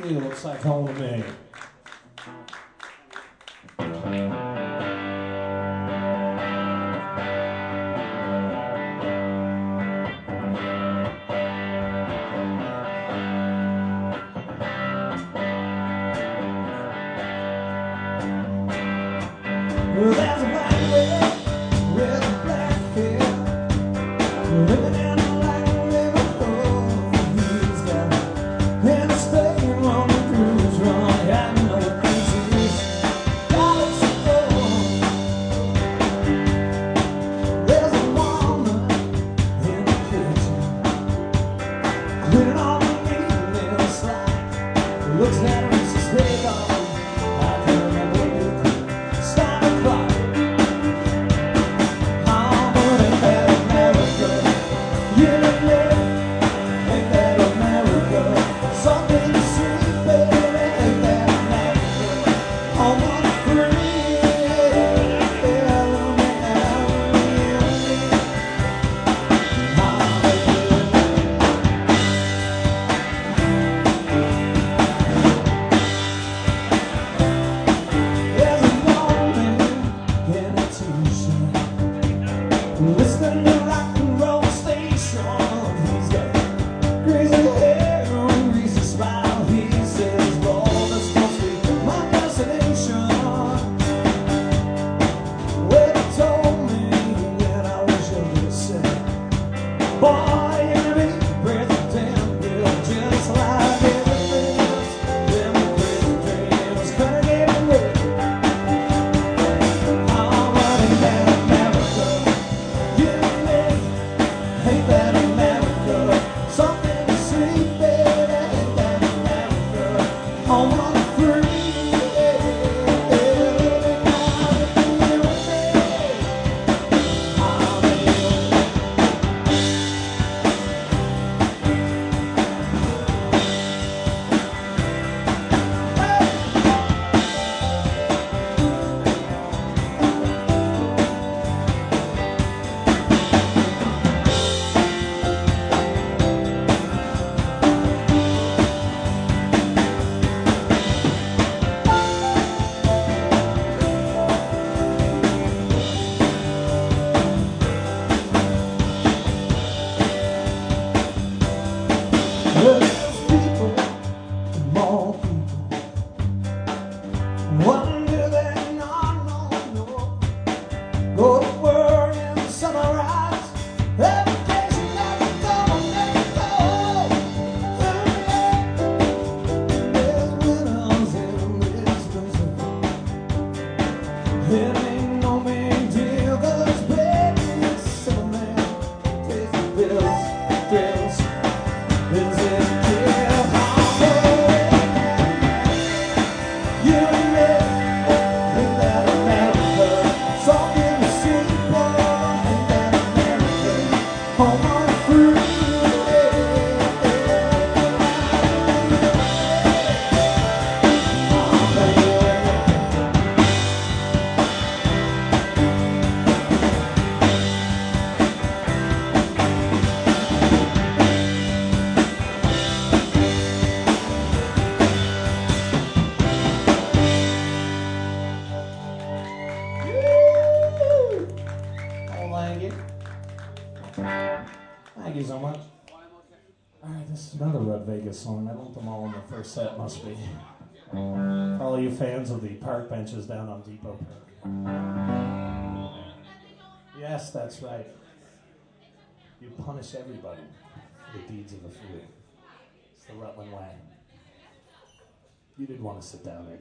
It looks like home to me. Well, there's a black man with a black hair, living in a light river. He's got an estate on the cruise run. I know crazy dollars to go. There's a woman in the kitchen, cleaning all the meat in a slide. Looks at her and says, "Hey, darling, I can't remember you. Stop the clock." Listening to rock and roll station, he's got crazy hair and greasy smile. He says, "Lord, this must be my destination." Well, he told me that I wish I would have said, "Boy, you're gonna be president, girl, just like everything else." Them crazy dreams kinda gave away. I'm running down America. Ain't that America? Something to see, baby. Ain't that America? Home on the free. Less people, more people. Wonder that no. Go to work and summarize. Education never go. There's winners and there's losers. It ain't no big deal, 'cause baby, it's simple man. Pays the bills. Is it give harmony? You and me, ain't that America? Something to see, boy, ain't that America? Home on the free. Thank you so much. Alright, this is another Red Vegas song. I lumped them all in the first set, must be. For all you fans of the park benches down on Depot Park. Yes, that's right. You punish everybody for the deeds of the fool. It's the Rutland way. You did want to sit down there,